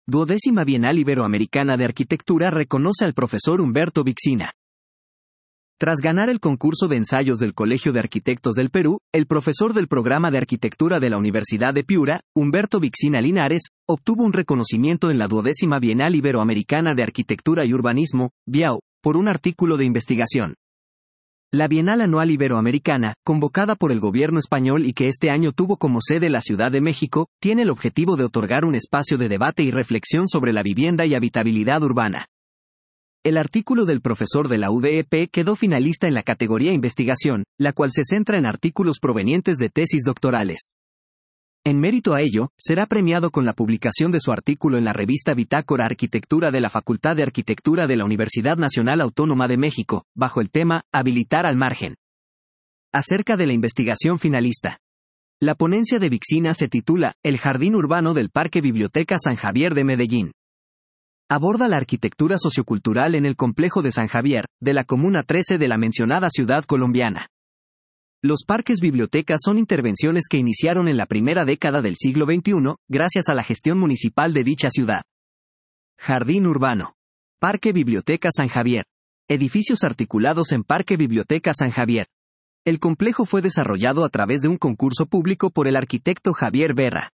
Duodécima Bienal Iberoamericana de Arquitectura reconoce al profesor Humberto Vixina. Tras ganar el concurso de ensayos del Colegio de Arquitectos del Perú, el profesor del programa de arquitectura de la Universidad de Piura, Humberto Vixina Linares, obtuvo un reconocimiento en la Duodécima Bienal Iberoamericana de Arquitectura y Urbanismo, BIAU, por un artículo de investigación. La Bienal Anual Iberoamericana, convocada por el gobierno español y que este año tuvo como sede la Ciudad de México, tiene el objetivo de otorgar un espacio de debate y reflexión sobre la vivienda y habitabilidad urbana. El artículo del profesor de la UDEP quedó finalista en la categoría Investigación, la cual se centra en artículos provenientes de tesis doctorales. En mérito a ello, será premiado con la publicación de su artículo en la revista Bitácora Arquitectura de la Facultad de Arquitectura de la Universidad Nacional Autónoma de México, bajo el tema Habilitar al margen. Acerca de la investigación finalista. La ponencia de Vixina se titula El Jardín Urbano del Parque Biblioteca San Javier de Medellín. Aborda la arquitectura sociocultural en el complejo de San Javier, de la Comuna 13 de la mencionada ciudad colombiana. Los parques bibliotecas son intervenciones que iniciaron en la primera década del siglo XXI, gracias a la gestión municipal de dicha ciudad. Jardín urbano. Parque Biblioteca San Javier. Edificios articulados en Parque Biblioteca San Javier. El complejo fue desarrollado a través de un concurso público por el arquitecto Javier Berra.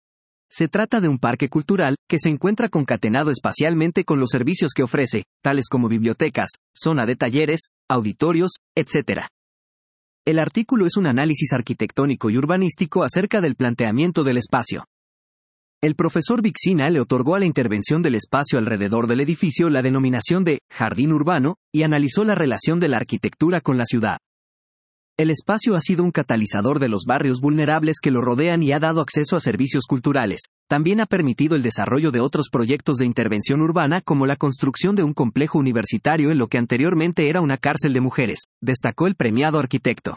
Se trata de un parque cultural, que se encuentra concatenado espacialmente con los servicios que ofrece, tales como bibliotecas, zona de talleres, auditorios, etc. El artículo es un análisis arquitectónico y urbanístico acerca del planteamiento del espacio. El profesor Vixina le otorgó a la intervención del espacio alrededor del edificio la denominación de jardín urbano, y analizó la relación de la arquitectura con la ciudad. El espacio ha sido un catalizador de los barrios vulnerables que lo rodean y ha dado acceso a servicios culturales. También ha permitido el desarrollo de otros proyectos de intervención urbana como la construcción de un complejo universitario en lo que anteriormente era una cárcel de mujeres, destacó el premiado arquitecto.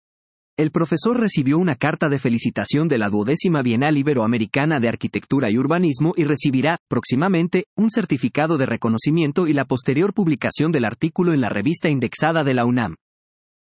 El profesor recibió una carta de felicitación de la 20ª Bienal Iberoamericana de Arquitectura y Urbanismo y recibirá, próximamente, un certificado de reconocimiento y la posterior publicación del artículo en la revista indexada de la UNAM.